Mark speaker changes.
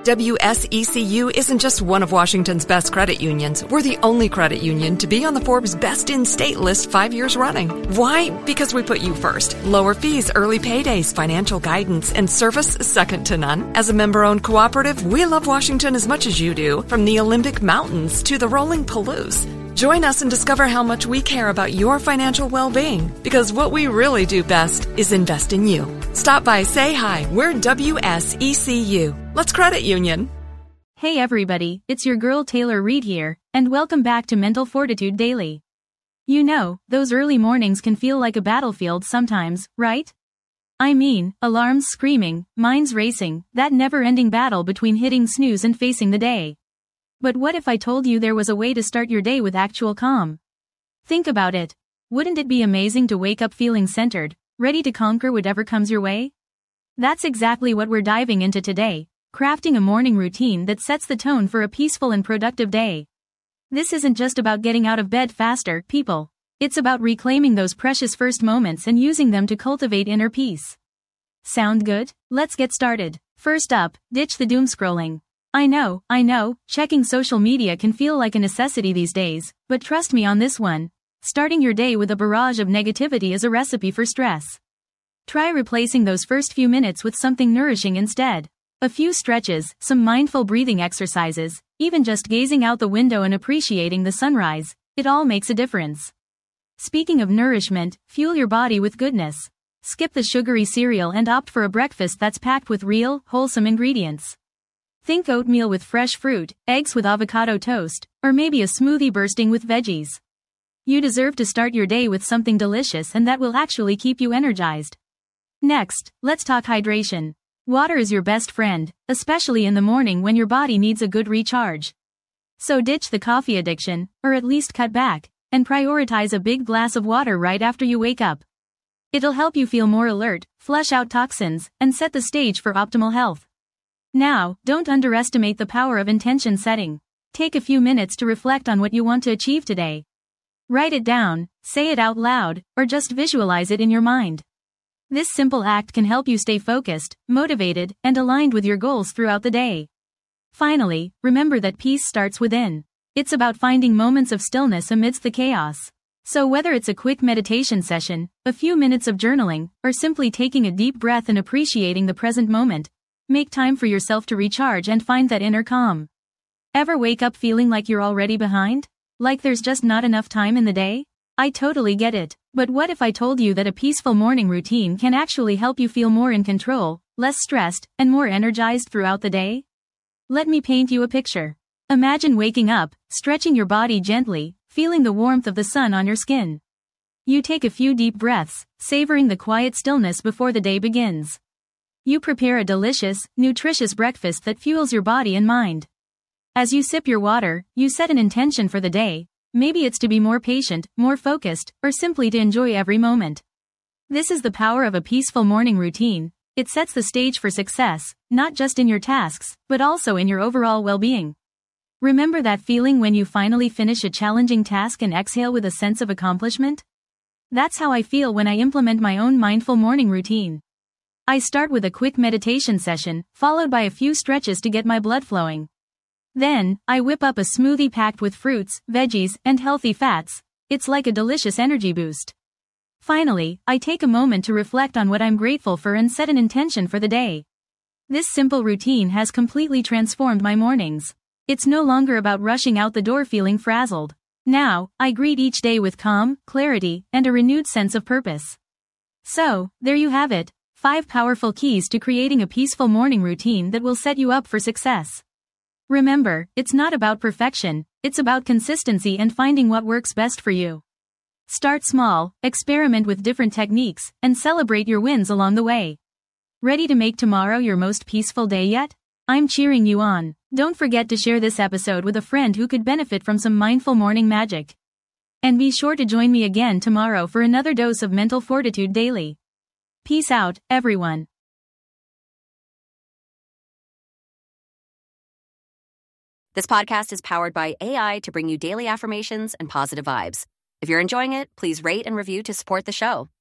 Speaker 1: WSECU isn't just one of Washington's best credit unions. We're the only credit union to be on the Forbes Best in State list 5 years running. Why? Because we put you first. Lower fees, early paydays, financial guidance, and service second to none. As a member-owned cooperative, we love Washington as much as you do, from the Olympic Mountains to the rolling Palouse. Join us and discover how much we care about your financial well-being, because what we really do best is invest in you. Stop by, say hi. We're WSECU. Let's credit union.
Speaker 2: Hey everybody, it's your girl Taylor Reed here, and welcome back to Mental Fortitude Daily. You know, those early mornings can feel like a battlefield sometimes, right? I mean, alarms screaming, minds racing, that never-ending battle between hitting snooze and facing the day. But what if I told you there was a way to start your day with actual calm? Think about it. Wouldn't it be amazing to wake up feeling centered, ready to conquer whatever comes your way? That's exactly what we're diving into today, crafting a morning routine that sets the tone for a peaceful and productive day. This isn't just about getting out of bed faster, people. It's about reclaiming those precious first moments and using them to cultivate inner peace. Sound good? Let's get started. First up, ditch the doom scrolling. I know, checking social media can feel like a necessity these days, but trust me on this one. Starting your day with a barrage of negativity is a recipe for stress. Try replacing those first few minutes with something nourishing instead. A few stretches, some mindful breathing exercises, even just gazing out the window and appreciating the sunrise, it all makes a difference. Speaking of nourishment, fuel your body with goodness. Skip the sugary cereal and opt for a breakfast that's packed with real, wholesome ingredients. Think oatmeal with fresh fruit, eggs with avocado toast, or maybe a smoothie bursting with veggies. You deserve to start your day with something delicious and that will actually keep you energized. Next, let's talk hydration. Water is your best friend, especially in the morning when your body needs a good recharge. So ditch the coffee addiction, or at least cut back, and prioritize a big glass of water right after you wake up. It'll help you feel more alert, flush out toxins, and set the stage for optimal health. Now, don't underestimate the power of intention setting. Take a few minutes to reflect on what you want to achieve today. Write it down, say it out loud, or just visualize it in your mind. This simple act can help you stay focused, motivated, and aligned with your goals throughout the day. Finally, remember that peace starts within. It's about finding moments of stillness amidst the chaos. So whether it's a quick meditation session, a few minutes of journaling, or simply taking a deep breath and appreciating the present moment, make time for yourself to recharge and find that inner calm. Ever wake up feeling like you're already behind? Like there's just not enough time in the day? I totally get it, but what if I told you that a peaceful morning routine can actually help you feel more in control, less stressed, and more energized throughout the day? Let me paint you a picture. Imagine waking up, stretching your body gently, feeling the warmth of the sun on your skin. You take a few deep breaths, savoring the quiet stillness before the day begins. You prepare a delicious, nutritious breakfast that fuels your body and mind. As you sip your water, you set an intention for the day. Maybe it's to be more patient, more focused, or simply to enjoy every moment. This is the power of a peaceful morning routine. It sets the stage for success, not just in your tasks, but also in your overall well-being. Remember that feeling when you finally finish a challenging task and exhale with a sense of accomplishment? That's how I feel when I implement my own mindful morning routine. I start with a quick meditation session, followed by a few stretches to get my blood flowing. Then, I whip up a smoothie packed with fruits, veggies, and healthy fats. It's like a delicious energy boost. Finally, I take a moment to reflect on what I'm grateful for and set an intention for the day. This simple routine has completely transformed my mornings. It's no longer about rushing out the door feeling frazzled. Now, I greet each day with calm, clarity, and a renewed sense of purpose. So, there you have it. 5 powerful keys to creating a peaceful morning routine that will set you up for success. Remember, it's not about perfection, it's about consistency and finding what works best for you. Start small, experiment with different techniques, and celebrate your wins along the way. Ready to make tomorrow your most peaceful day yet? I'm cheering you on. Don't forget to share this episode with a friend who could benefit from some mindful morning magic. And be sure to join me again tomorrow for another dose of Mental Fortitude Daily. Peace out, everyone.
Speaker 3: This podcast is powered by AI to bring you daily affirmations and positive vibes. If you're enjoying it, please rate and review to support the show.